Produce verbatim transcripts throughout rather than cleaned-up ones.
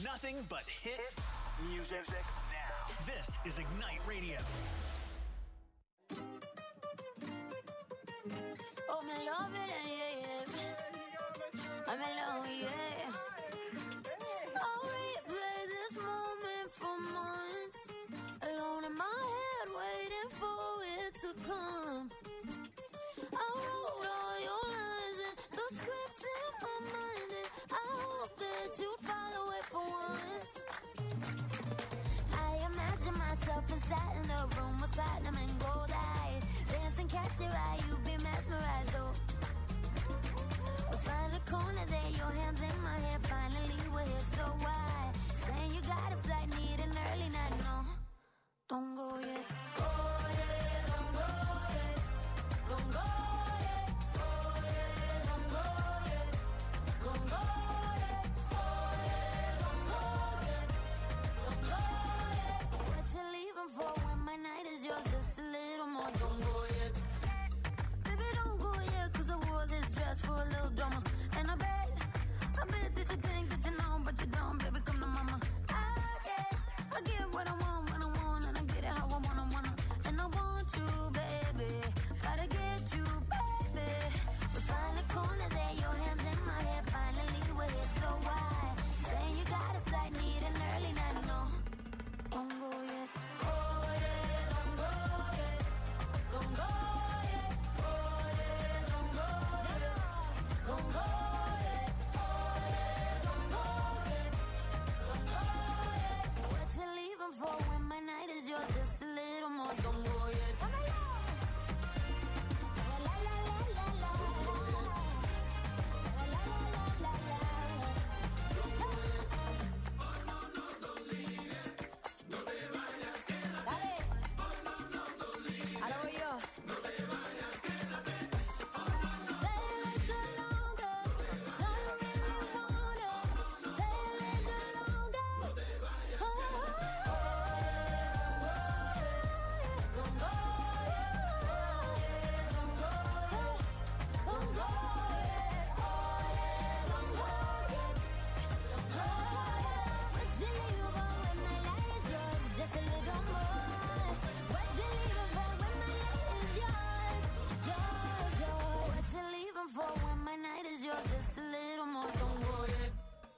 nothing but hit music now. This is Ignite Radio. Oh, me love it, yeah, yeah. I'm alone, yeah. I'll replay this moment for months. Alone in my head, waiting for it to come. I wrote all your lines and the script in my mind, and I hope that you follow it for once. I imagine myself inside in the room with platinum and gold eyes, dancing, catch your eye, you be mesmerized, oh. We'll find the corner there, your hands in my hair, finally we're here, so why? Saying you got a flight, need an early night, no, don't go yet. Go yet, don't go yet, don't go yet, go yet, don't go yet, don't go yet, go yet, don't go yet, don't go yet. What you leaving for when my night is yours, just a little more, don't go yet. Baby, don't go yet, cause I wore this dress for a little drama. And I bet, I bet that you think that you know, but you don't, baby, come to mama. I get, I get what I want when I want, and I get it how I wanna, wanna. And I want you, baby, gotta get you, baby. We find the corner there, your hands in my hair, finally we're here, so why? Saying you got a flight, need an early night, no, don't go yet. Go yet, don't go yet, don't go yet, go yet, don't go yet, don't go yet, go yet, don't go yet, don't go yet. What you leaving for when my night is yours, just a little more, don't go yet. La la la la la, la la la la la. Dale. Ahora voy yo. Stay a little longer, no you really wanna. Stay a little longer. Oh, don't go yet, don't go yet, don't go yet, oh yeah, don't go yet, don't go yet. What you leaving for when my night is yours, just a little more. What you leaving for when my night is yours, yours, yours. What you leaving for when my night is yours, just a little more, don't go yet.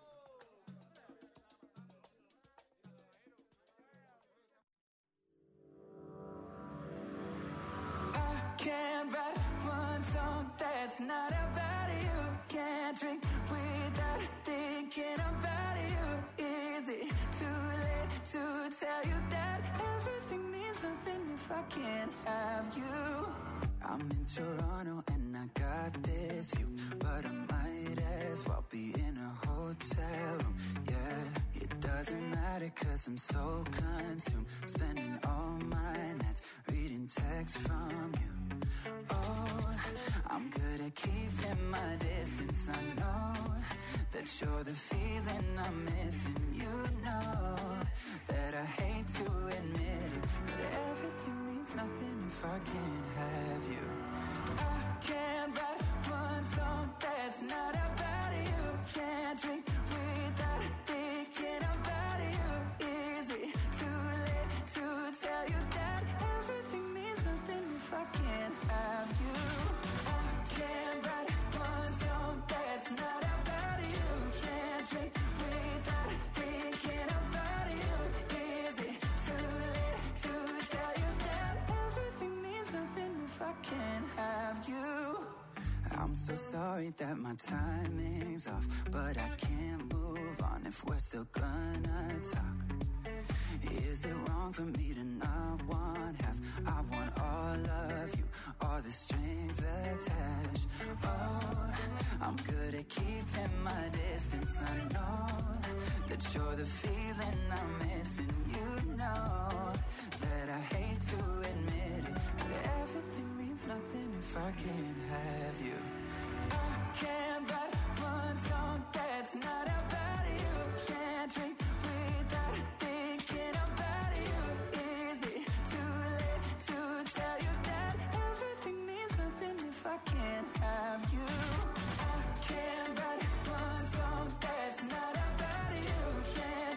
I can't write one song that's not about you. Can't drink without thinking about you. Is it too late to tell you that everything means nothing if I can't have you? I'm in Toronto and I got this view, but I might as well be in a hotel room. Yeah, it doesn't matter cause I'm so consumed, spending all my nights reading texts from you. Oh, I'm good at keeping my distance. I know that you're the feeling I'm missing. You know that I hate to admit it, but everything means nothing if I can't have you. I can't write one song that's not about you. Can't drink without thinking about you. Is it too late to tell you that everything means nothing if I can't have you? I can't write one song that's not about you. Can't drink without thinking about you. Is it too late to tell you that everything means nothing if I can't have you? I'm so sorry that my timing's off, but I can't move on if we're still gonna talk. Is it wrong for me to not want half? I want all of you, all the strings attached. Oh, I'm good at keeping my distance. I know that you're the feeling I'm missing. You know that I hate to admit it, but everything means nothing if I can't have you. I can't write one song that's not about you. Can't drink without thinking about you. Is it too late to tell you that everything means nothing if I can't have you? I can't write one song that's not about you. Can't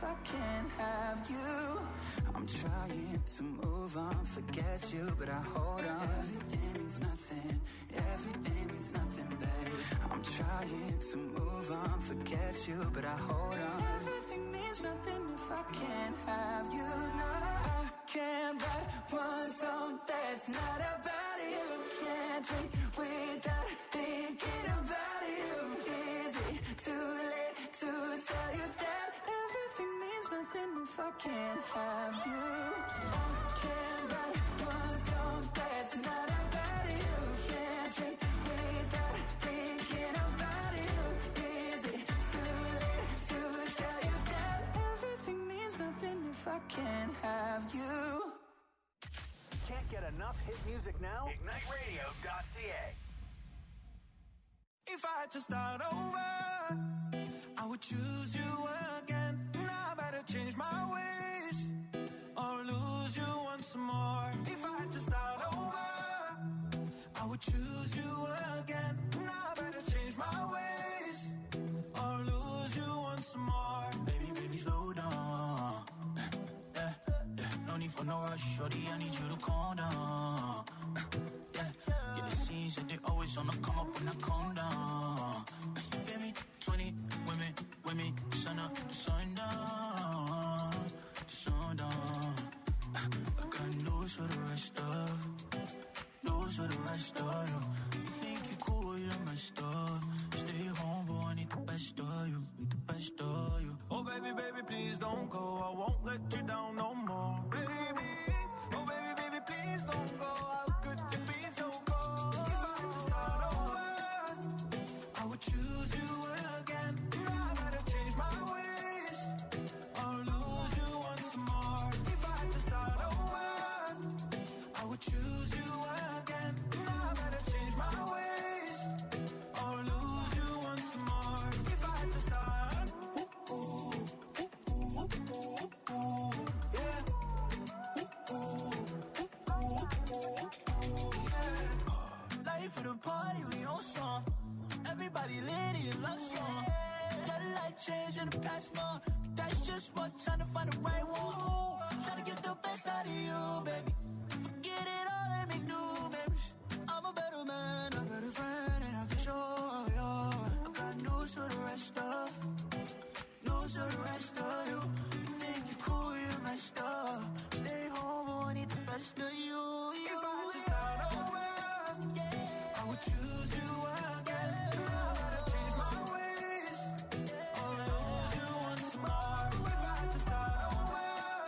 I can't have you. I'm trying to move on, forget you, but I hold on. Everything means nothing, everything means nothing, babe. I'm trying to move on, forget you, but I hold on. Everything means nothing if I can't have you. No, I can't write one song that's not about you. Can't drink without thinking about you. Is it too late to tell you that everything means nothing if I can't have you? I can't write one song that's not about you. Can't drink without thinking about you. Is it too late to tell you that everything means nothing if I can't have you? Can't get enough hit music now? Ignite radio dot c a. If I had to start over, I would choose you again. Now I better change my ways or lose you once more. If I had to start over, I would choose you again. Now I better change my ways or lose you once more. Baby, baby, slow down. Yeah, yeah. No need for no rush, shorty, I need you to calm down. Yeah, yeah, the scenes that they always on the come up when I calm down. You feel me? Twenty women, women, sun up, sun down, sun down. I got news for the rest of, news for the rest of you. You think you're cool, you're messed up. Stay home, but I need the best of you, need the best of you. Oh baby, baby, please don't go. I won't let you down no more, baby. Oh baby, baby, please don't go. How could you be so cold? If I had to start over, I would choose you again. Now I better change my ways or lose you once more. If I had to start over, I would choose you again. Now I better change my ways or lose you once more. If I had to start, ooh, ooh, ooh, ooh, ooh, ooh, yeah. Ooh, ooh, ooh, ooh, ooh, yeah. Life of the party, we on song. Everybody lit in love song. Got a life change in the past month. That's just what trying to find the right one. Ooh, trying to get the best out of you, baby. Forget it all and make new memories. I'm a better man, a better friend, and I can show you. I got news for the rest of, news for the rest of you. You think you're cool, you're messed up. Stay home, but I need the best of you. If I had to start over, I would choose you again. Now I gotta change my ways or lose you once more. If I had to start over,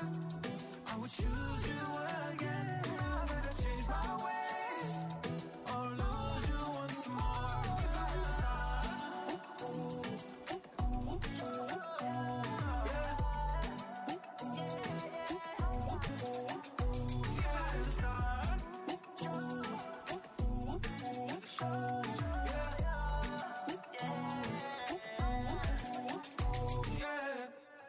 I would choose you again. Now I gotta change my ways or lose you once more. If I had to start, ooh, ooh, ooh, ooh, ooh, ooh, yeah. Ooh, ooh, ooh, ooh, ooh, ooh. If I had to start, ooh, ooh, ooh, ooh, ooh, ooh, yeah. Ooh, ooh, ooh, ooh, ooh, yeah.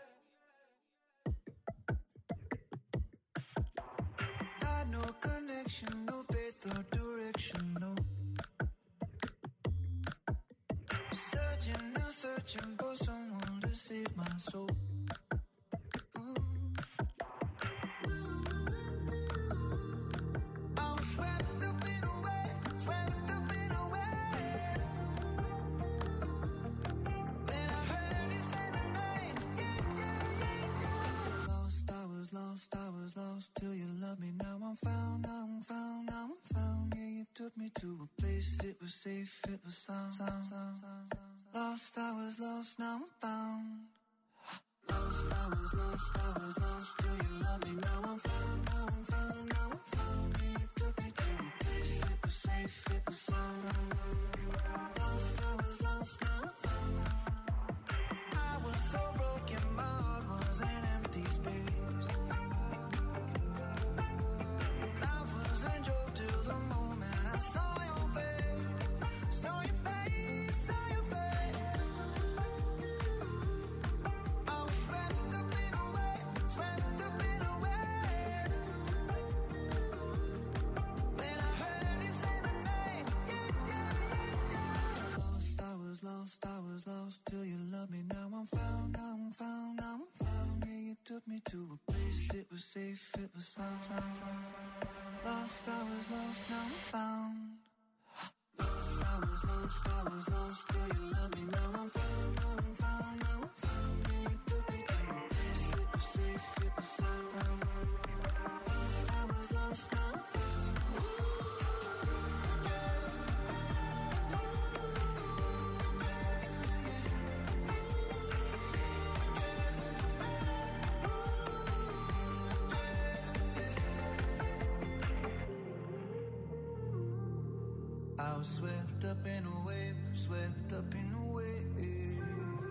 Not no connection, no faith or direction, no. Searching and searching for someone to save my soul. I'm swept up in a wave, swept up in a wave. Then I heard you say my name, yeah, yeah, yeah, yeah. Lost, I was lost, I was lost till you loved me. Now I'm found, now I'm found, now I'm found. Yeah, you took me to a place, it was safe, it was sound, sound, sound, sound, sound. Lost, I was lost, now I'm found. Lost, I was lost, I was lost till you loved me. Now I'm found, now I'm found, now I'm found. Yeah, you took me to a place, it was safe, it was sound. Lost, I was lost, now I'm found. I was so broken, my heart was an empty space. Life was a joke till the moment I saw your face, saw your face, saw your face. was safe, it was sound, sound, sound, sound. Lost, I was lost, now I'm found. Lost, I was lost, I was lost. Do you love me? Now I'm found, now I'm found, now I'm found. Yeah, you took me to a place, it was safe, it was sound, sound, sound. Lost, I was lost, now I'm found. I was swept up in a wave, swept up in a wave.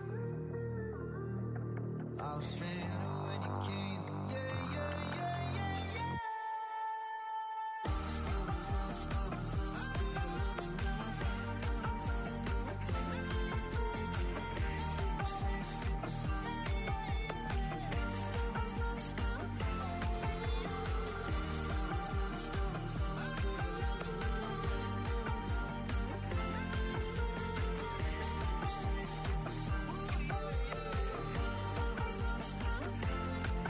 I was stranded when you came, yeah, yeah, yeah, yeah, yeah. Lost, I was lost, I was lost. Do you love me? Now I'm found, now I'm found, now I'm found. You took me to a place, it was safe, it was sound. Lost, I was lost, now I'm found. Lost, I was lost, I was lost. Do you love me? Now I'm found, now I'm found, now I'm found. You took me to a place, it was safe, it was sound. Lost, I was lost, now I'm found.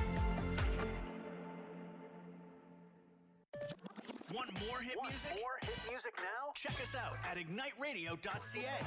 Want more hit Want music? more hit music now? Check us out at ignite radio dot c a.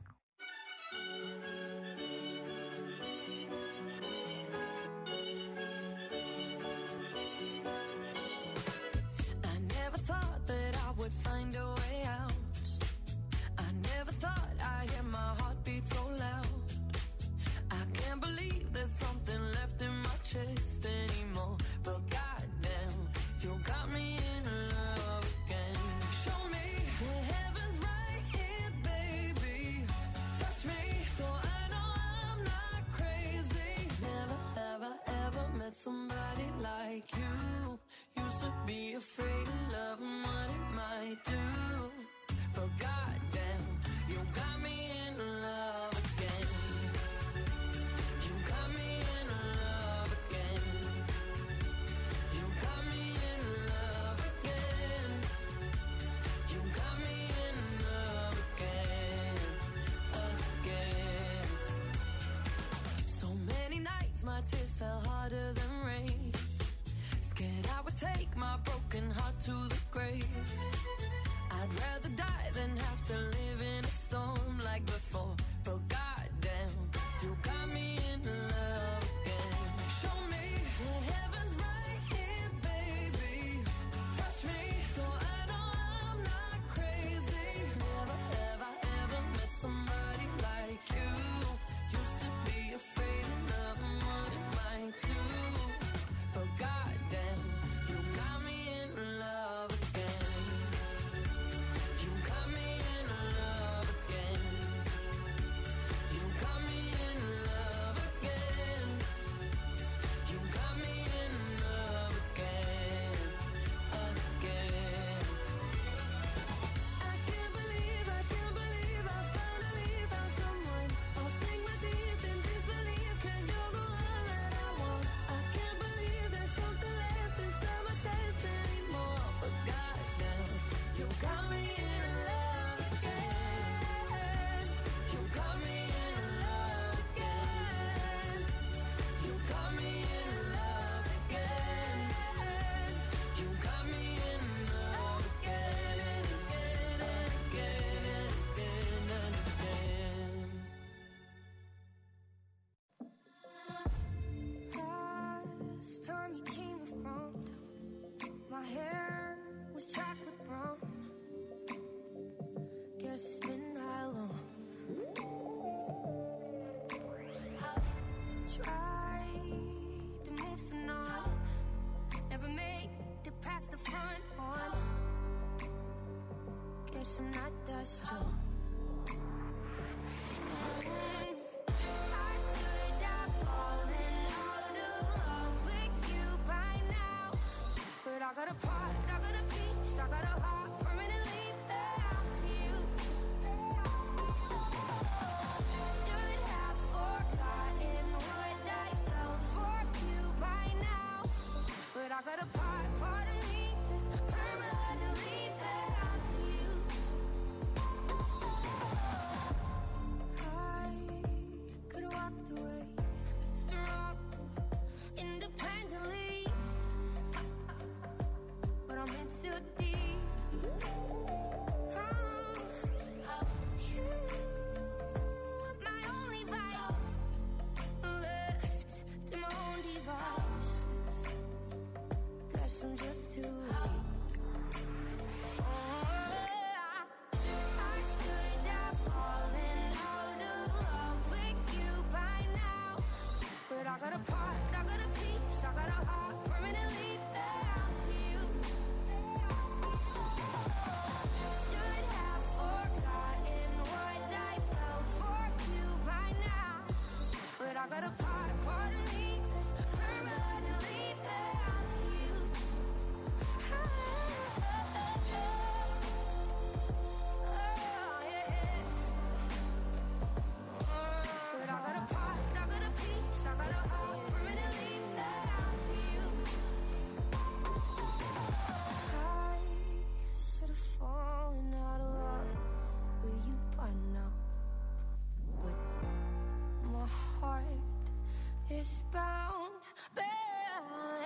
I never thought that I would find a way out. I never thought I'd hear my heartbeat so loud. I can't believe there's something left in my chest anymore. But goddamn, you got me in love again. Show me the heavens right here, baby. Touch me so I know I'm not crazy. Never, ever, ever met somebody like you. Used to be afraid of love and what it might do. But goddamn, you got me in love again. You got me in love again. You got me in love again. You got me in love again, again. So many nights my tears fell harder than rain. Scared I would take my broken heart to the grave. I'd rather die than have to live in a storm like before. But goddamn, you got me in love again. Show me the heavens right here, baby. Touch me so I know I'm not crazy. Never, ever, ever met somebody like you. Used to be afraid of love and what it might do. But goddamn, you got me in love again. You got me in love again. You got me in love again. You got me in love again, again. I can't believe, I can't believe I finally found someone. I'll sink my teeth in disbelief 'cause you're the one that I want. I can't believe there's something left inside my chest anymore. But goddamn, you got me in love again. You got me in love again. You got me in love again. You got me in love again and again and again and again and again. Last time you came around, my hair was chocolate brown. Guess it's been that long. Tried to move on, never made it past the front one. Guess I'm not that strong. I should have fallen out of love with you by now. But I got a part, I got a piece, I got a heart permanently bound to you. Should have forgotten what I felt for you by now. But I got a part, part of me that's permanently bound to you. got a heart permanently bound to you. Should have forgotten what I felt for you by now, but I got a part, part of me that's permanently bound to you. Oh, yes. But I got a part, I got a piece, I got a heart permanently bound to you. I should have fallen out of love with you by now, but my heart is bound, bound.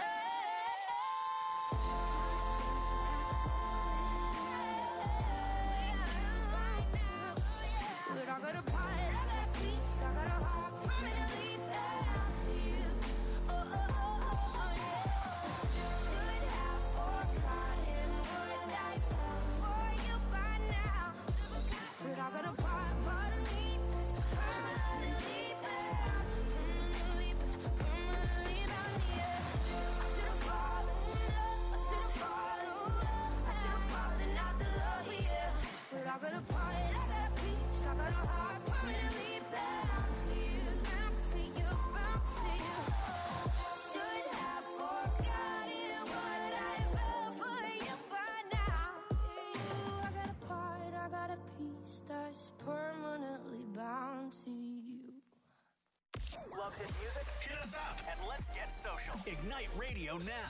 But I got a part, I got a piece, I got a heart permanently bound to you. Oh, oh, oh, oh, oh, yeah. Should have forgotten what I felt for you by now, but I got a part, part of me that's permanently bound, permanently, permanently bound, yeah. I should have fallen in love, I should have fallen, I should have fallen out the love, yeah. But I got a part, I got a piece, I got a heart permanently bound to you, bound to you, bound to you. Should have forgotten what I felt for you by now. I got a part, I got a piece that's permanently bound to you. Love hit music? Hit us up and let's get social. Ignite Radio now.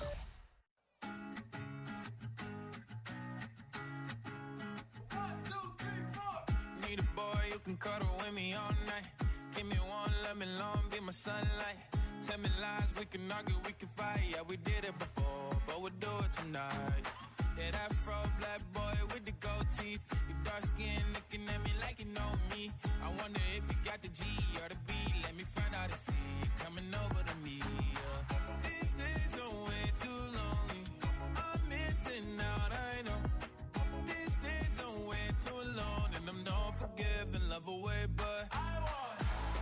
Need a boy who can cuddle with me all night. Give me one, let me long, be my sunlight. Tell me lies, we can argue, we can fight. Yeah, we did it before, but we'll do it tonight. Yeah, that fro black boy with the gold teeth. Your dark skin looking at me like you know me. I wonder if you got the G or the B. Let me find out and see you coming over to me. Yeah. These days are way too lonely. I'm missing out, I know. These days are way too long, and I'm not forgiving, love away, but I want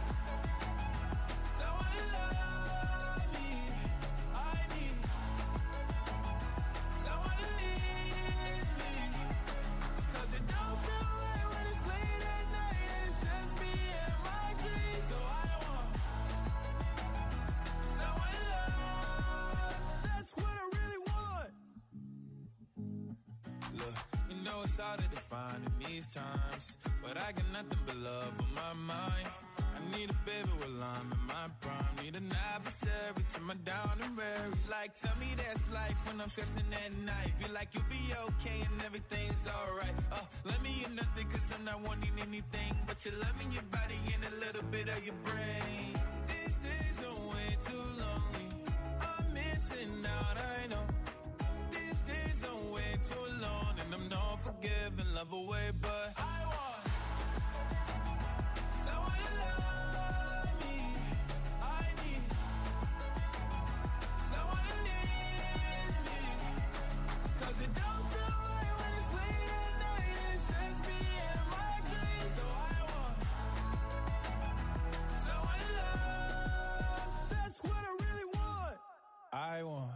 someone to love me. I need someone to leave me, 'cause it don't feel right when it's late at night and it's just me and my dreams. So I want someone to love. That's what I really want. Look, you know it's hard to define in these times, but I got nothing but love on my mind. I need a baby while I'm in my prime. Need an adversary to my down and weary. Like, tell me that's life when I'm stressing at night. Be like, you'll be okay and everything's alright. Uh, let me in nothing, 'cause I'm not wanting anything but your loving, your body, and a little bit of your brain. These days are way too lonely. I'm missing out, I know. These days are way too long, and I'm not forgiving, love away, but I want someone to love me. I need someone to leave me, 'cause it don't feel right when it's late at night and it's just me and my dreams. So I want someone to love. That's what I really want. I want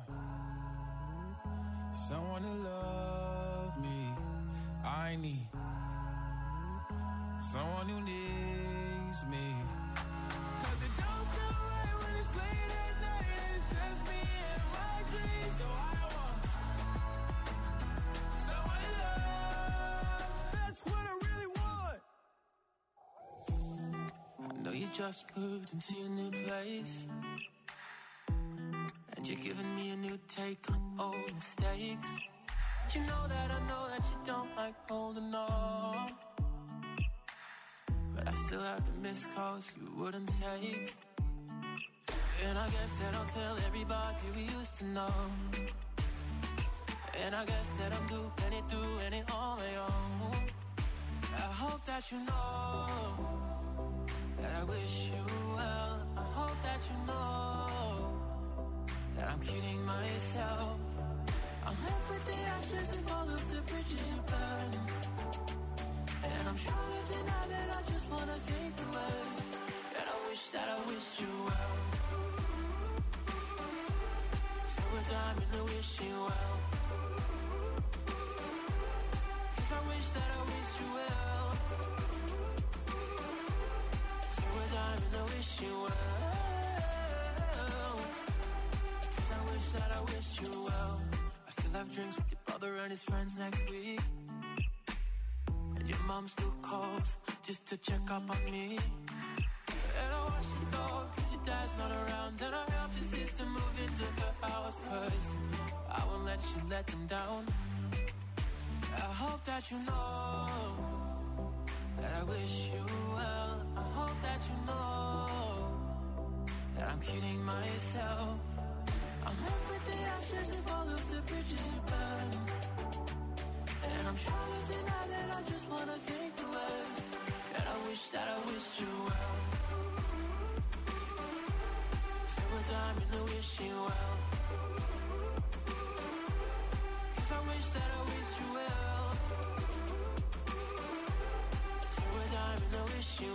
someone to love me. I need someone who needs me, 'cause it don't feel right when it's late at night and it's just me and my dreams. So I want someone to love. That's what I really want. I know you just moved into your new place, and you're giving me a new take on old mistakes. But you know that I know that you don't like holding on, but I still have the missed calls you wouldn't take. And I guess that I'll tell everybody we used to know. And I guess that I'm doing it, doing it on my own. I hope that you know that I wish you well. I hope that you know that I'm kidding myself. I'm left with the ashes of all of the bridges you burned, and I'm sure to deny that I just wanna think the worst. And I wish that I wish you well. wish you well. Cause I wish that I wish you well. Throw a dime and I wish you well. Cause I wish that I wish you well. I still have drinks with your brother and his friends next week. And your mom still calls just to check up on me. And I watch you go cause your dad's not around. And I help your sister move into her house. Cause I won't let you let them down. I hope that you know that I wish you well. I hope that you know that I'm kidding myself. I'm left with the ashes of all of the bridges you burned. And I'm trying to deny that I just wanna think the worst. And I wish that I wish you well. Throw a dime in the wishing well. Cause I wish that I wish you well. Throw a dime in the wishing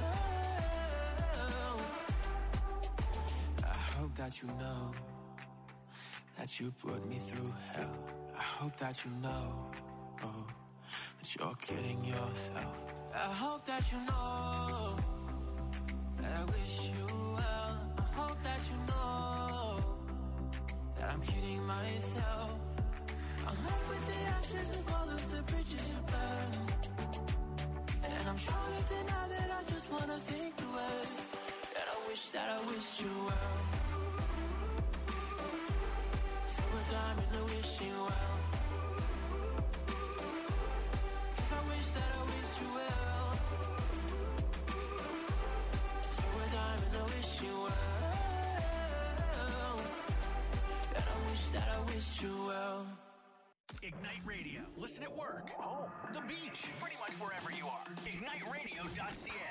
well. I hope that you know that you put me through hell. I hope that you know, oh, that you're kidding yourself. I hope that you know that I wish you well. I hope that you know that I'm kidding myself. I'm left with the ashes of all of the bridges you burned. And I'm trying to deny that I just wanna think the worst. And I wish that I wish you well. Throw a dime in the wishing well. Cause I wish that I wish you well. Throw a dime in the wishing well. And I wish that I wish you well. Ignite Radio. Listen at work, home, the beach, pretty much wherever you are. ignite radio dot c a.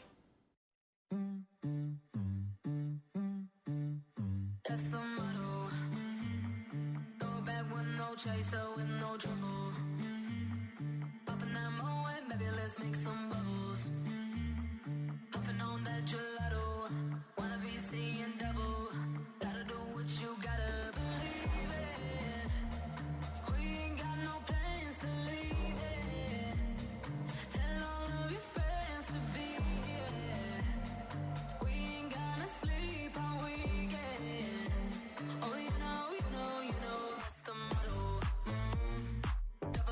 That's the motto. Throw it back with no chaser, with no trouble. Popping that Moet, baby, let's make some bubbles. Puffing on that gelato. Wanna be seeing double. Gotta do what you gotta believe it. We ain't got no plans to leave it. Tell all of your friends to be here. We ain't gonna sleep all weekend. Oh, you know, you know, you know, that's the motto. Mm.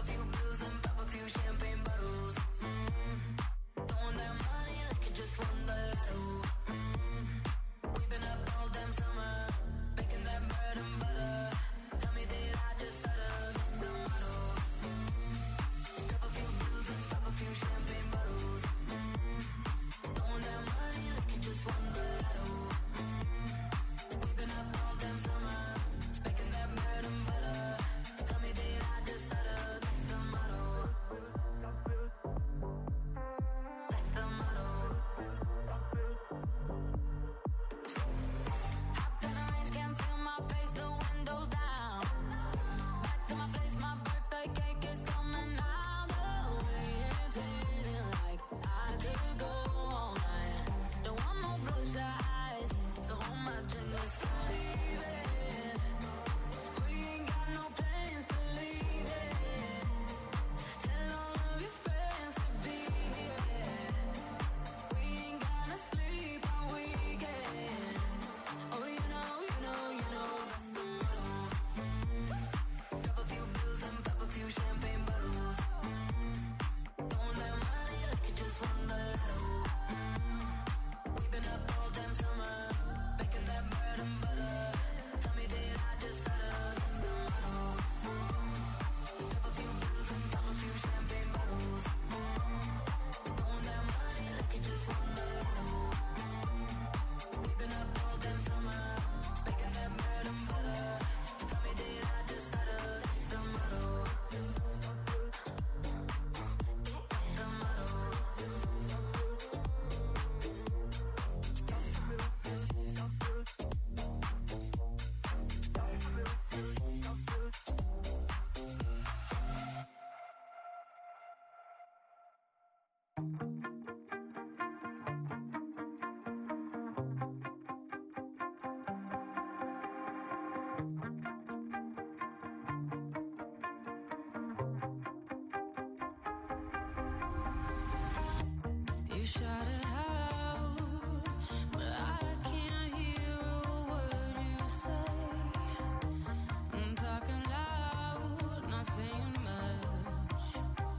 You shout it out, but I can't hear a word you say. I'm talking loud, not saying much.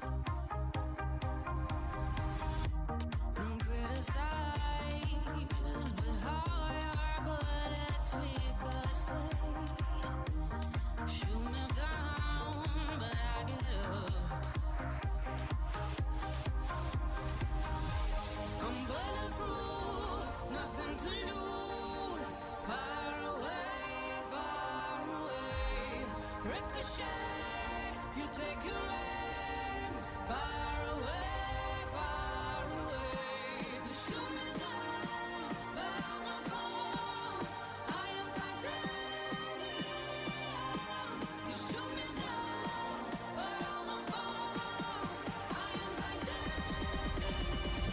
I'm criticized, but how your bullets ricochet. Shoot me down, but I get up. I'm bulletproof, nothing to lose. Far away, far away. Ricochet, you take your aim. Far away, far away. You shoot me down, but I won't fall. I am titanium. You shoot me down, but I won't fall. I am titanium.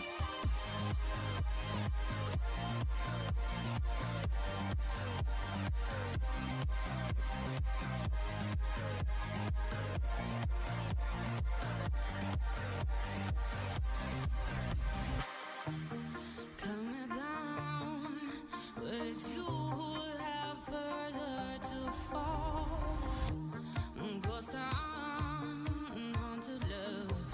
Cut me down, but it's you who have further to fall. Ghost town, haunted love.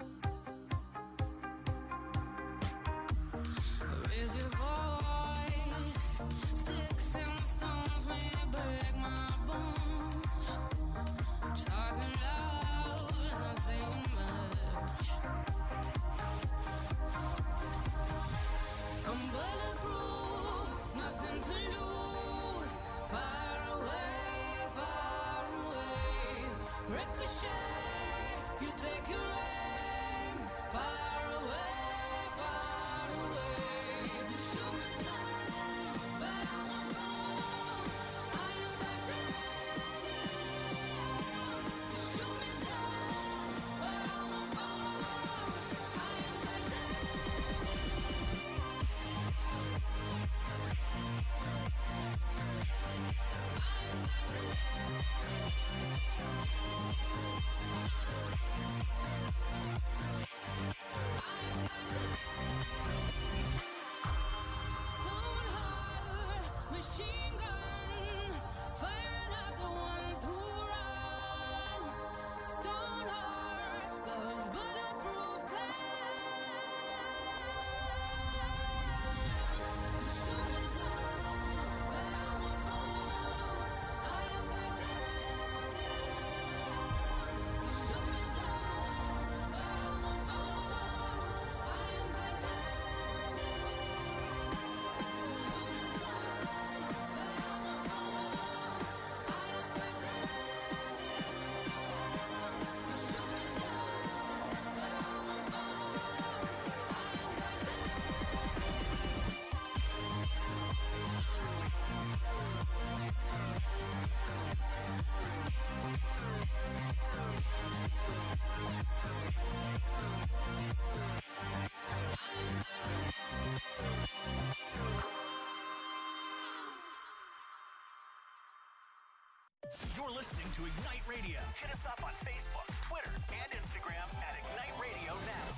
Raise your voice, sticks and stones may break my bones. Talking loud, not saying much. I'm bulletproof, nothing to lose. Far away, far away. Ricochet, you take your aim. Far away, far away. You shoot me down, but I won't fall. I am titanium. You shoot me down, but I won't fall. I am titanium. Stone heart, machine gun, firing at the ones who run. Stone heart, love's bulletproof glass. Shoot me down, but I won't fall. I am titanium. Shoot me down, but I won't fall. I am titanium. Shoot me down, but I won't fall. I am titanium. Shoot me down, but I won't fall. I am You're listening to Ignite Radio. Hit us up on Facebook, Twitter, and Instagram at Ignite Radio Now.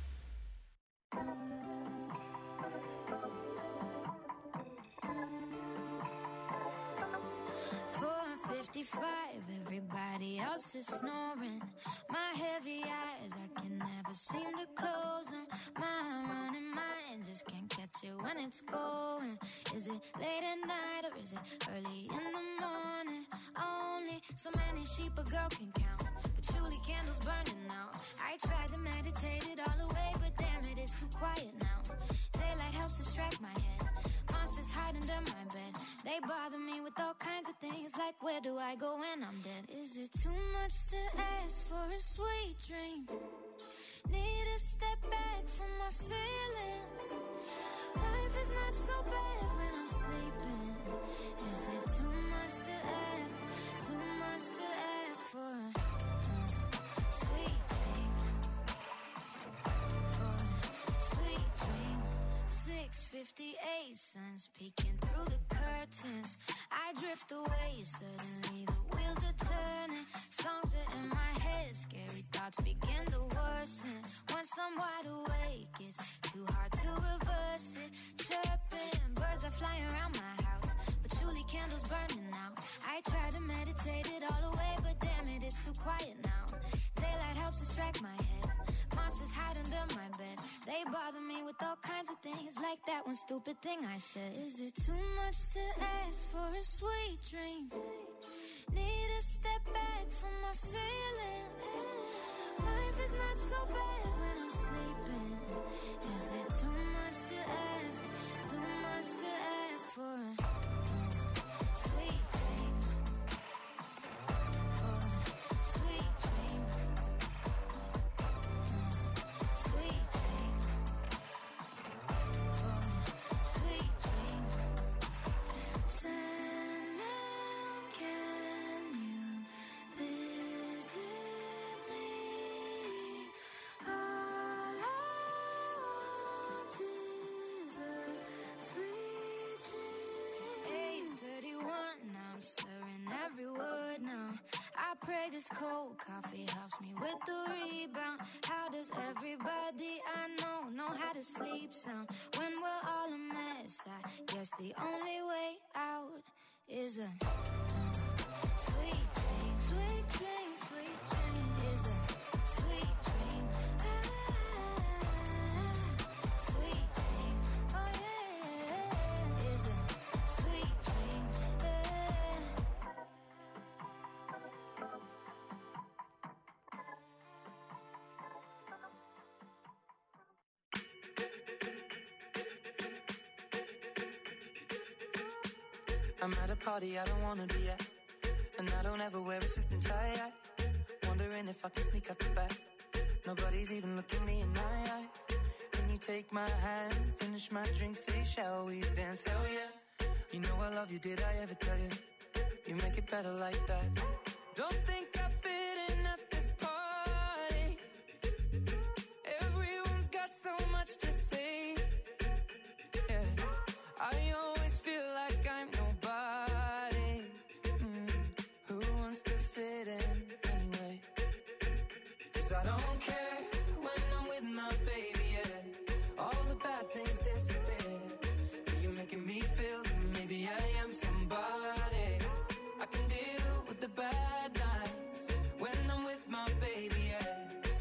four fifty-five, everybody else is snoring. My heavy eyes, I can never seem to close them. My running mind just can't catch it when it's going. Is it late at night or is it early in the morning? Only so many sheep a girl can count, patchouli candles burning out. I tried to meditate it all away, but damn it, it's too quiet now. Daylight helps distract my head. Monsters hide under my bed. They bother me with all kinds of things, like where do I go when I'm dead? Is it too much to ask for a sweet dream? Need to step back from my feelings. Life is not so bad when I'm sleeping. Is it too much to ask? Too much to ask for a uh, sweet dream? For a sweet dream. six fifty-eight, sun's peeking through the curtains. I drift away, suddenly the wheels are turning. Songs are in my head, scary thoughts begin to worsen. Once I'm wide awake. It's too hard to reverse it. Chirping, birds are flying around my house, patchouli candles burning out. I try to meditate it all away, but damn it, it's too quiet now. Daylight helps distract my head. Monsters hide under my bed. They bother me with all kinds of things, like that one stupid thing I said. Is it too much to ask for a sweet dream? Need to step back from my feelings. Life is not so bad when I'm sleeping. Is it too much to ask? Too much to ask for a sweet dream? For a sweet dream. Sweet dream. For a sweet dream. Sandman, can you visit me? All I want is a sweet dream. eight thirty-one, I'm slurring every word now. I pray this cold coffee helps me with the rebound. How does everybody I know know how to sleep sound when we're all a mess? I guess the only way out is a sweet dream, sweet dream, sweet dream. Is a sweet dream. Ah, sweet dream. Oh yeah, is a sweet dream. Yeah. I'm at a party I don't wanna be at, and I don't ever wear a suit and tie at. Wondering if I can sneak out the back. Nobody's even looking me in my eyes. Can you take my hand, finish my drink, say shall we dance? Hell yeah. You know I love you, did I ever tell you? You make it better like that. Don't think I fit in at this party. Everyone's got so much to say. Yeah, I always feel like I'm nobody. Mm, who wants to fit in anyway? 'Cause I don't care when I'm with my baby, yeah. All the bad things disappear. You're making me feel that maybe I am somebody. I can deal with the bad nights when I'm with my baby, yeah.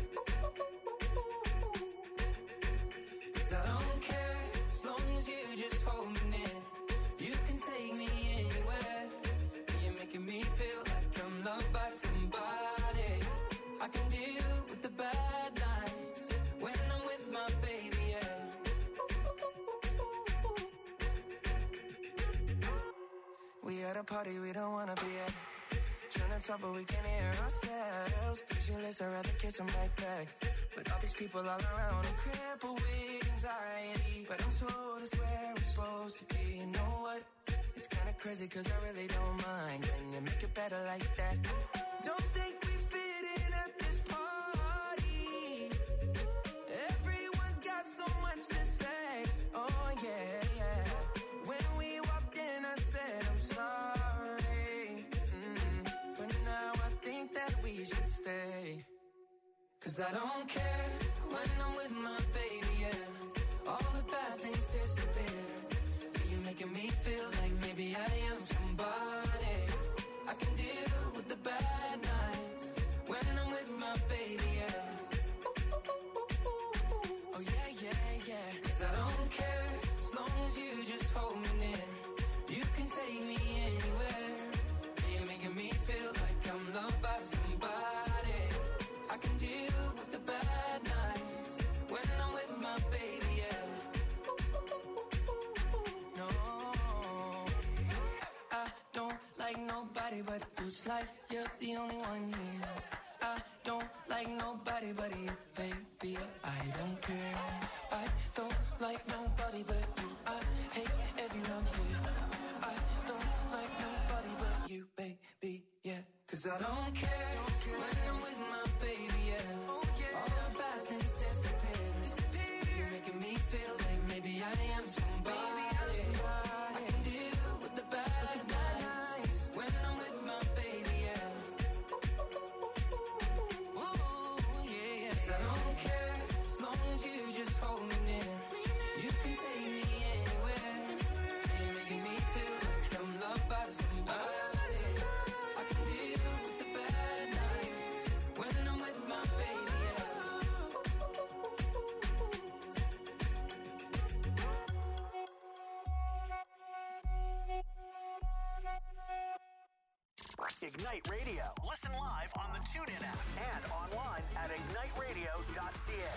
'Cause I don't care as long as you just hold me near. You can take me anywhere. You're making me feel like I'm loved by somebody. I can deal with the bad nights when I'm with my baby, yeah. We at a party we don't wanna be at. Trying to talk but we can't hear ourselves. Pictureless, I'd rather kiss them right back. With all these people all around, I'm crippled with anxiety. But I'm told it's where I'm supposed to be. You know what? It's kinda crazy 'cause I really don't mind. Can you make it better like that? Don't think we fit in at this party. Everyone's got so much to say. Oh yeah, yeah. When we walked in I said I'm sorry. Mm, but now I think that we should stay. 'Cause I don't care when I'm with my baby, yeah. All the bad things disappear. You're making me feel like maybe I am somebody. I can deal with the bad nights when I'm with my baby, yeah. Oh yeah, yeah, yeah. 'Cause I don't care as long as you just hold me near. You can take me anywhere. You're making me feel like I'm loved by somebody. I can deal with the bad nights when I'm with my baby, yeah. No, I don't like nobody but you. It's like you're the only one here. I don't like nobody but you, baby. I don't care. I don't like nobody but you. I hate everyone here. I don't like nobody but you, baby, yeah. 'Cause I don't care when I'm with my baby, yeah. All the bad things disappear. You're making me feel like maybe I am somebody. I can deal with the bad nights when I'm with my baby, yeah. Ooh, yeah, yeah. 'Cause I don't care as long Ignite Radio. Listen live on the TuneIn app and online at ignite radio dot c a.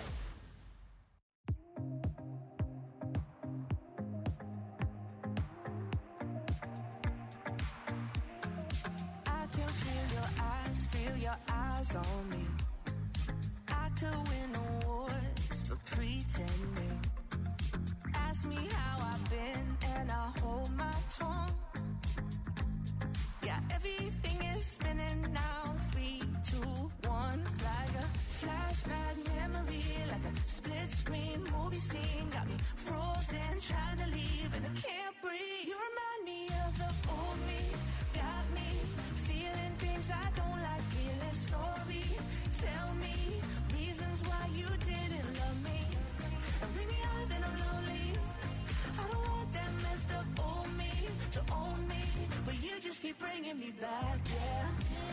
I can feel your eyes, feel your eyes on me. I could win awards for pretending. Ask me how I've been and I hold my tongue. Yeah, everything is spinning now. Three, two, one. It's like a flashback memory, like a split screen movie scene. Got me frozen, trying to leave and I can't breathe. You remind me of the old me. Got me feeling things I don't like, feeling sorry. Tell me reasons why you didn't love me. And bring me out, then I'm lonely. I don't want that messed up old me to own me, but you just keep bringing me back, yeah.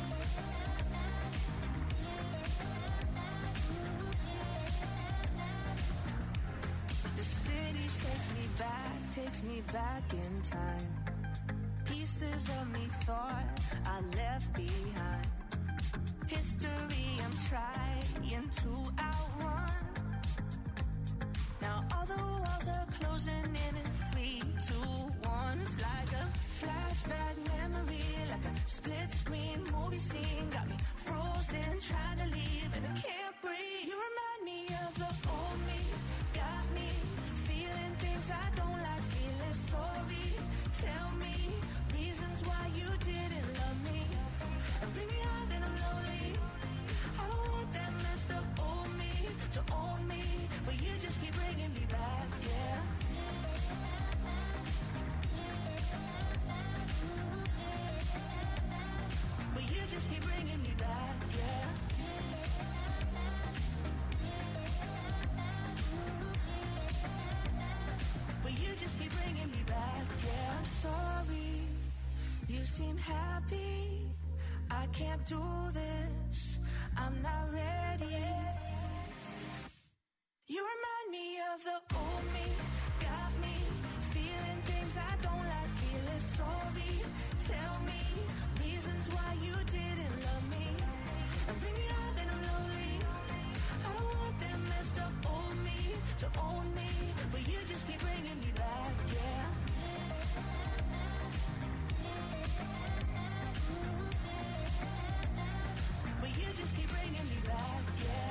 The city takes me back, takes me back in time. Pieces of me thought I left behind. History I'm trying to outrun. Now all the walls are closing in in three, two, one. It's like a flashback memory, like a split screen movie scene. Got me frozen, trying to leave and I can't breathe. You remind me of the old me. Got me feeling things I don't like, feeling sorry. Tell me reasons why you didn't love me. And bring me out, then I'm lonely. I don't want that messed up old me to own me, but you just keep bringing me back, yeah. But you just keep bringing me back, yeah. But you just keep bringing me back, yeah. I'm sorry, you seem happy. I can't do this, I'm not ready. You remind me of the old me. Got me feeling things I don't like, feeling sorry. Tell me reasons why you didn't love me. And bring me out, then I'm lonely. I don't want that messed up old me to own me, but you just keep bringing me back, yeah. But you just keep bringing me back, yeah.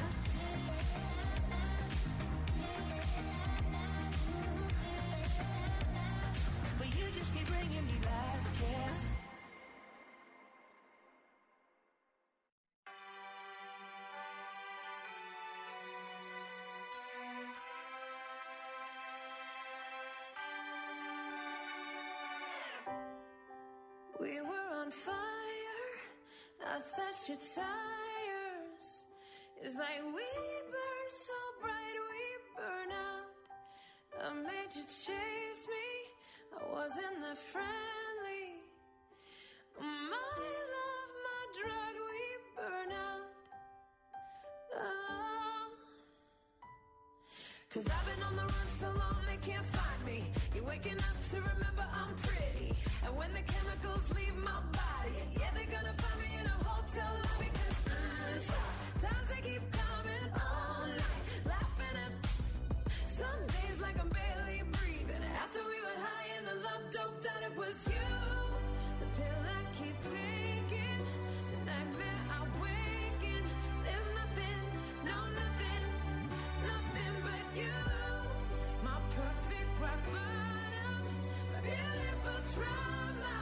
But you just keep bringing me back, yeah. We were on fire, I slashed your tires. It's like we burn so bright, we burn out. I made you chase me, I wasn't that friendly. My love, my drug, we burn out. Oh. Cause I've been on the run so long they can't find me. You're waking up to remember I'm pretty. And when the chemicals leave my body, yeah, they're gonna find me in a hotel lobby. Cause mm, times they keep coming all night, laughing at some days like I'm barely breathing. After we were high and the love doped out, it was you. The pill I keep taking, the nightmare I wake in. There's nothing, no nothing, nothing but you. My perfect rock bottom, my beautiful trauma.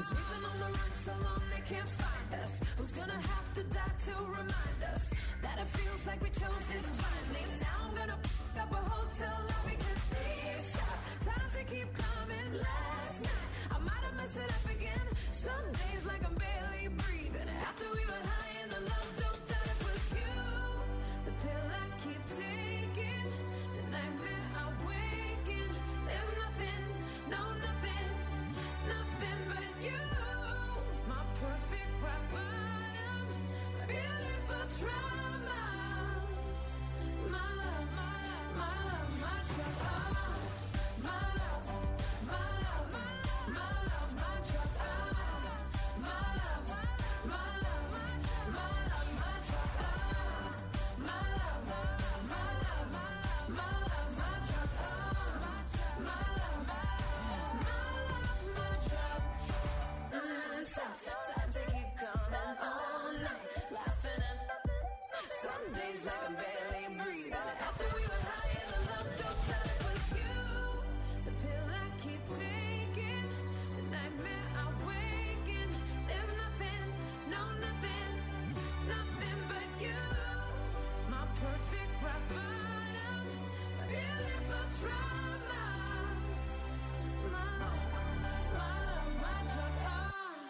Cause we've been on the run so long they can't find us. Who's gonna have to die to remind us that it feels like we chose this blindly? Now I'm gonna f*** up a hotel lobby, cause these tough times they keep coming. Last night I might have messed it up again. Some days like I'm barely breathing. After we were high and the love doped out, it was you. The pill I keep taking, the nightmare I wake in. There's nothing, no nothing, nothing but you. My perfect rock bottom, my beautiful trauma. My love, my love, my love, my drug. Oh, my love, my love, my love, my drug. Oh, my love, my love, my love, my drug. Oh, my love, my love, my love, my drug. Oh, my love, my love, my drug. Mm, tough times they keep coming all night, laughing at nothing. Some days like I'm barely breathing. After we were high and the love doped out, it was you. The pill I keep taking, the nightmare I wake in. There's nothing, no nothing, nothing but you. My perfect rock bottom, my beautiful trauma. My love, my love, my drug. Oh.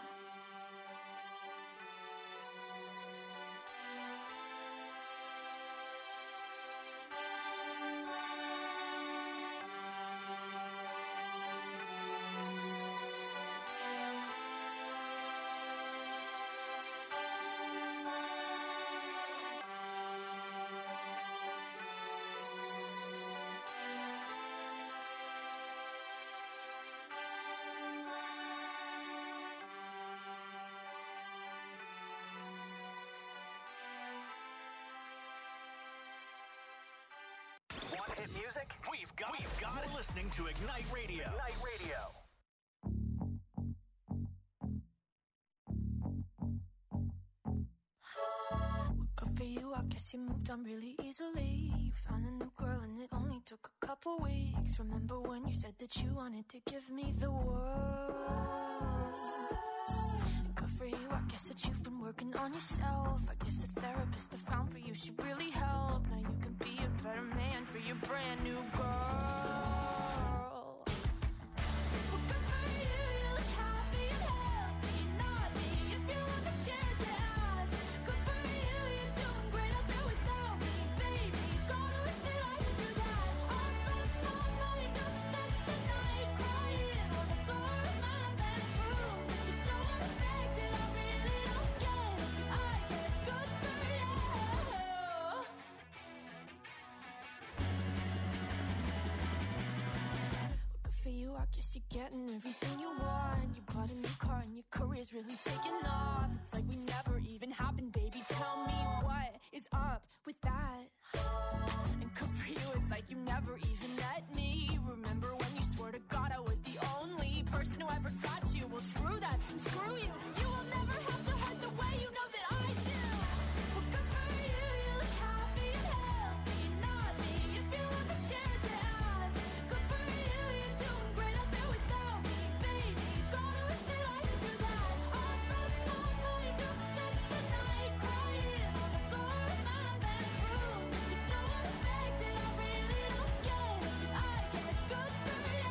Want hit music? We've got We've got it. Listening to Ignite Radio. Ignite Radio. Good for you, I guess you moved on really easily. You found a new girl and it only took a couple weeks. Remember when you said that you wanted to give me the world? And good for you, I guess that you've been working on yourself. I guess the therapist I found for you should really help. Now you can be a better man for your brand new girl. Well, good for you, you look happy and healthy. Not me, if you ever cared to ask. Good for you, you're doing great out there without me, baby. God, I wish that I could do that. I lost my mind, I've spent the night crying on the floor of my bedroom. But you're so unaffected, I really don't get it. I guess good for you. Good for you, I guess you're getting everything you want. You bought a new car and your career's really taking off. It's like we never even happened, baby. Tell me what is up with that? And good for you, it's like you never even met me. Remember when you swore to God I was the only person who ever got you? Well, screw that, screw you. You will never have to hurt the way you know that I do. Well, good for you, you look happy and healthy. Not me, if you ever cared to ask. Good for you, you're doing great out there without me, baby. God, I wish that I could do that. I lost my mind, I've spent the night crying on the floor of my bedroom. But you're so unaffected, I really don't get it. I guess good for you.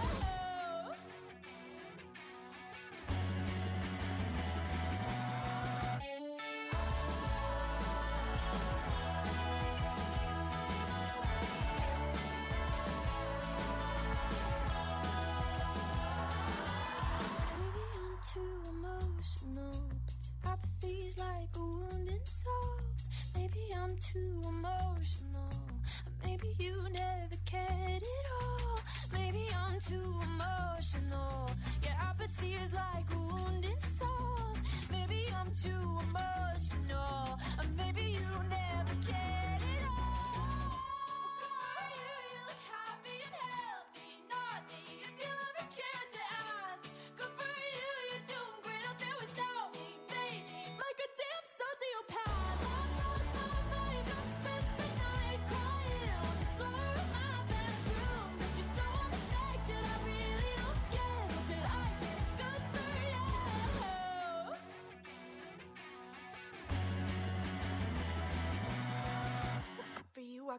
Maybe I'm too emotional, but your apathy's like a wound inside. Maybe I'm too emotional, or maybe you never cared at all. Maybe I'm too emotional, your apathy is like a wound inside. Maybe I'm too emotional, or maybe you never cared at all. You, you look happy and healthy, not me, if you ever cared to ask. Good for you, you're doing great out there without me, baby. Like a damn sociopath. I lost my mind, I've spent the night crying on the floor of my bedroom. But you're so unaffected, I really don't get it. But I guess good for you.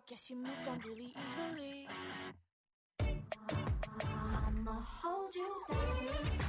rock, guess you moved on really easily. I'ma hold you down.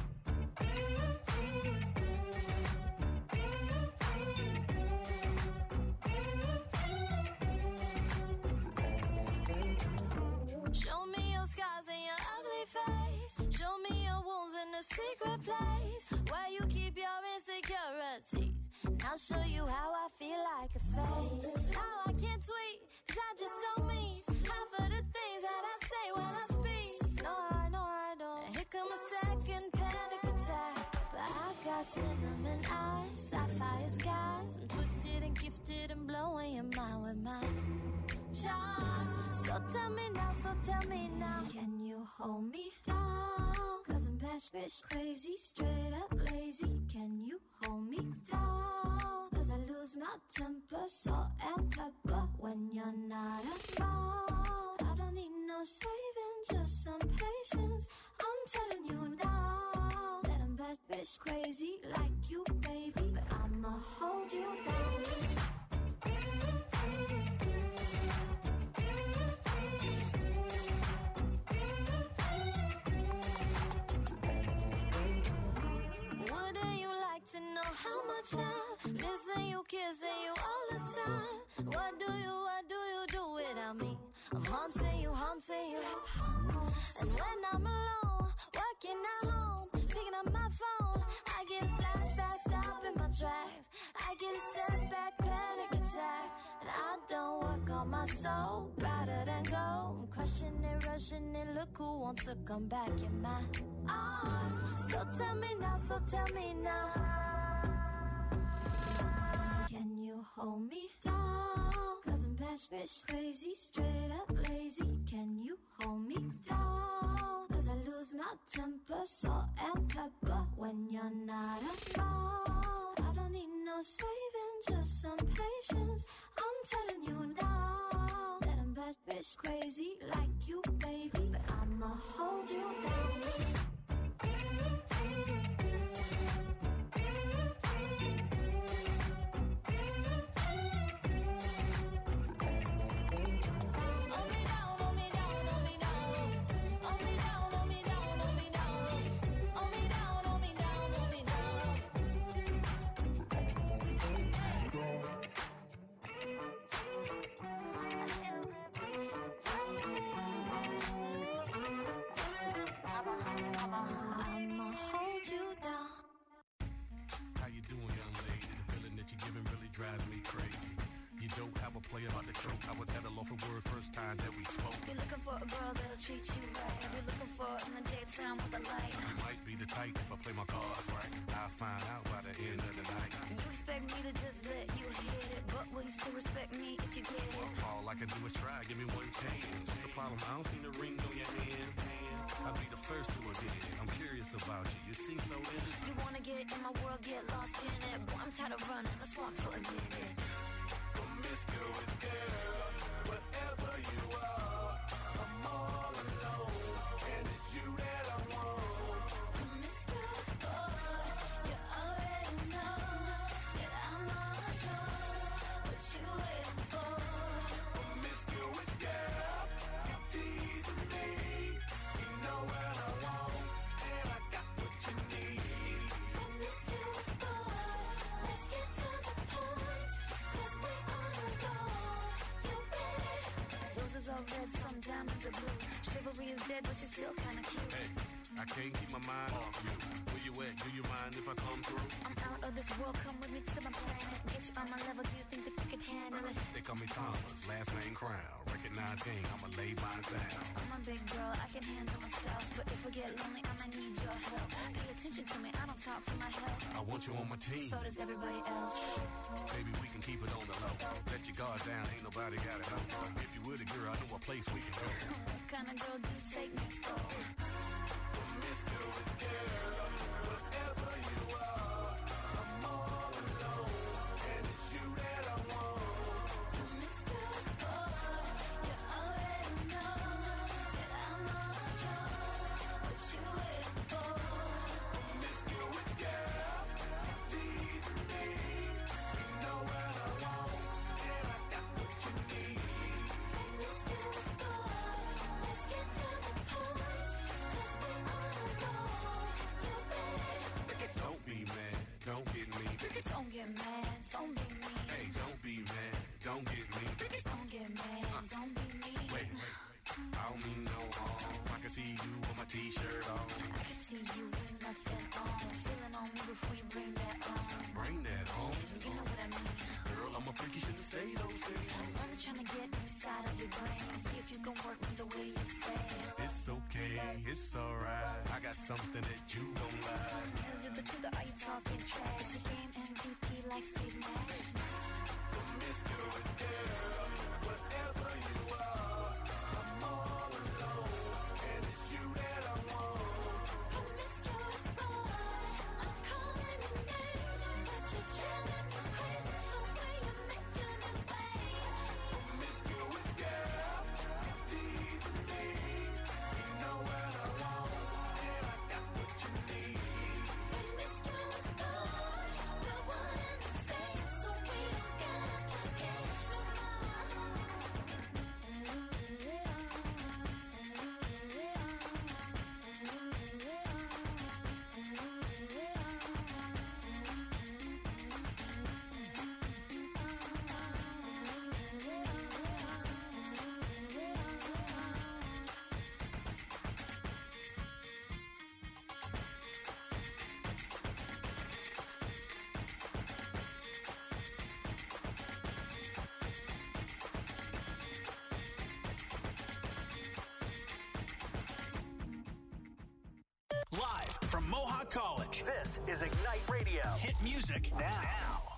Show me your scars and your ugly face. Show me your wounds in a secret place where you keep your insecurities. And I'll show you how I feel like a fake. How I can't tweet, cause I just don't mean half of the things that I say when I speak. No, I know I don't. And here come a second panic attack. But I got cinnamon eyes, sapphire skies. I'm twisted and gifted and blowing your mind with my charm. So tell me now, so tell me now, can you hold me down? Cause I'm bad bitch crazy, straight up lazy. Can you hold me down? Cause I lose my temper, salt and pepper when you're not around. I don't need no saving, just some patience. I'm telling you now that I'm bad bitch crazy like you, baby. But I'ma hold you down. To know how much I'm missing you, kissing you all the time. What do you, what do you do without me? I'm haunting you, haunting you. And when I'm alone, working at home, picking up my phone, I get a flashback, stopping my tracks. I get a setback, panic attack. And I don't work on my soul, rather than go. I'm crushing it, rushing it, look who wants to come back in my arms. So tell me now, so tell me now, can you hold me down? Cause I'm bad bitch crazy, straight up lazy. Can you hold me down? Cause I lose my temper, salt and pepper when you're not around. I don't need no saving, just some patience. I'm telling you now that I'm bad bitch crazy like you, baby. But I'ma hold you down. I was at a loss for words first time that we spoke. You're looking for a girl that'll treat you right. You're looking for in the daytime with the light. You might be the type if I play my cards right. I'll find out by the end of the night. You expect me to just let you hit it, but will you still respect me if you get it? Well, all I can do is try, give me one chance. What's the problem? I don't see the ring on your hand. I'll be the first to admit it. I'm curious about you. You seem so innocent. You wanna get in my world, get lost in it. Boy, I'm tired of running. Let's walk for a minute. Promiscuous girl, whatever you are, I'm all alone, and it's you that I want. Promiscuous boy, you already know that I'm all yours. What you waiting for? Promiscuous girl, you teasing me. You know what I want, and I got what you need. Promiscuous boy, let's get to the point, 'cause we on the go. You ready? Roses are red, some diamonds are blue. Chivalry is dead, but you're still kinda cute. Hey, I can't keep my mind off you. Where you at? Do you mind if I come through? I'm out of this world, come with me to my planet. Get you on my level, do you think that you can handle it? They call me Thomas, last name Crown. Recognize game, I'ma lay mine down. I'm a big girl, I can handle myself. But if we get lonely, I might need your help. Pay attention to me, I don't talk for my health. I want you on my team. So does everybody else. Maybe we can keep it on the low. Let your guard down, ain't nobody got it know. If you with a girl, I know a place we can go. What kind of girl do you take me for? Promiscuous girl, whatever you are, I'm all alone, and it's you that I want. Promiscuous boy, you already know that I'm all yours. What you waiting for? Promiscuous girl, you teasing me. You know what I want, and I got what you need. t-shirt on. I can see you with nothing on. Feeling on me before you bring that on. Bring that on. You know what I mean. Girl, I'm a freaky, shouldn't say those things. I'm trying to get inside of your brain. See if you can work me the way you say. It's okay, it's alright. I got something that you don't like. Is it the truth or are you talking trash? The game M V P like Steve Nash. Promiscuous girl, whatever you are, I'm all alone, and it's you that I want. Promiscuous boy, I'm calling your name, but you're driving me crazy the way you're making it rain. Promiscuous girl, you're teasing me. You know what I want, and I got what you need. Promiscuous boy, we're one and the same, so we don't gotta play games no Live from Mohawk College, this is Ignite Radio. Hit music now.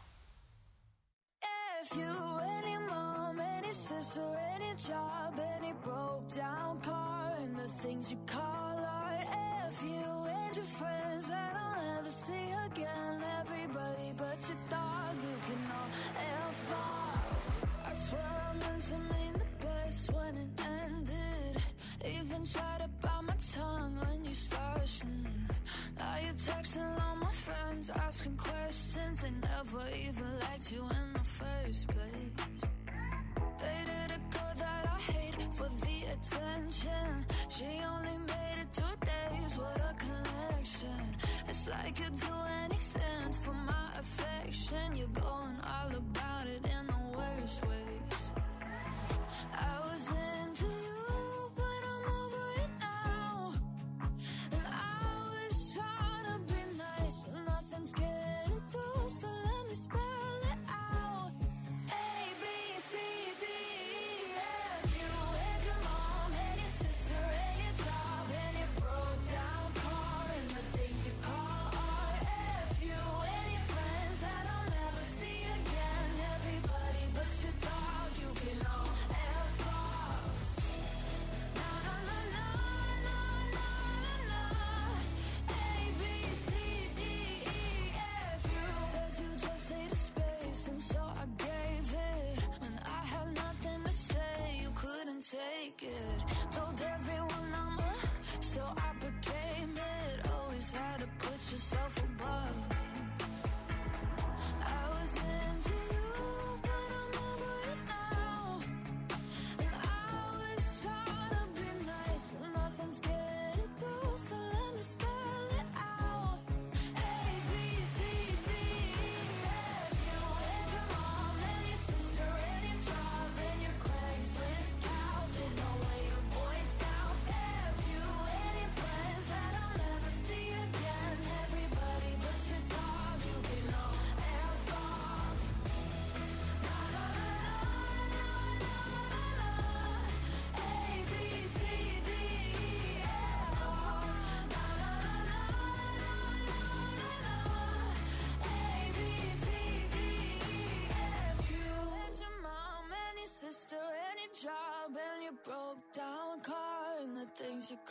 If you, any mom, any sister, any job, any broke down car, and the things you call art. If you and your friends that I'll never see again, everybody but your dog, you can all F off. I swear I meant to mean the best when it ended. Even tried to bite my tongue when you started. Now you're texting all my friends, asking questions. They never even liked you in the first place. Dated a girl that I hate for the attention. She only made it two days, what a connection. It's like you'd do anything for my affection. You're going all about it in the worst ways. I was into you, but I'm over it now. And I was trying to be nice, but nothing's getting through, so let me spell it out. A, B, C, D, E, F. You and your mom and your sister and your job and your broke down car and the things you call art. F you and your friends that I'll never see again. Everybody but your dog, you can all F off. Na na na na na na na na. A, B, C, D, E, F. You said you just needed space, and so I gave it. When I had nothing to say, you couldn't take it. Told everyone I'm a, so I became it. Always had to put yourself above me. I was into you, but I'm over it now. And I was trying to be nice, but nothing's getting through, so let me spell it out. A, B, C, D, E, F. You and your mom and your sister and your job and your Craigslist couch. Didn't know where your voice sounds. F you and your friends that I'll never see again. Everybody but your dog, you can all F off. Na na na na na na na. A, B, C, D, E, F off. Na na na na na na na. A, B, C, D, E, F. You and your mom and your sister and your job and your broke down car and the things you